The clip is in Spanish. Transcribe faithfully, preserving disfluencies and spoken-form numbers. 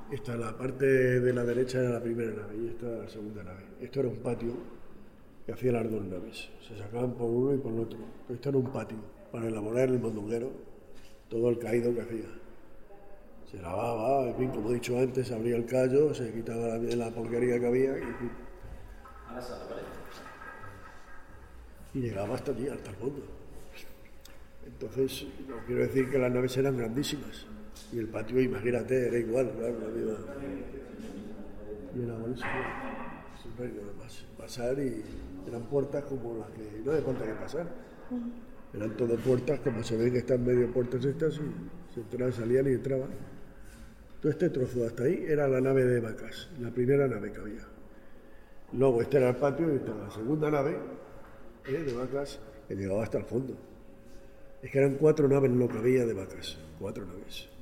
Esta es la parte de la derecha de la primera nave y esta la segunda nave. Esto era un patio que hacía las dos naves. Se sacaban por uno y por el otro. Esto era un patio para elaborar el mondonguero, todo el caído que hacía. Se lavaba, en fin, como he dicho antes, se abría el callo, se quitaba la, la porquería que había y, en fin. Y llegaba hasta allí, hasta el fondo. Entonces, no quiero decir que las naves eran grandísimas. Y el patio, imagínate, era igual, claro, la vida. Y era buenísimo. Siempre nada más pasar y eran puertas como las que no hace falta que pasar. Eran todas puertas, como se ven que están medio puertas estas, y se entraban, salían y entraban. Todo este trozo hasta ahí era la nave de vacas, la primera nave que había. Luego este era el patio y esta era la segunda nave eh, de vacas que llegaba hasta el fondo. Es que eran cuatro naves lo que había de vacas, cuatro naves.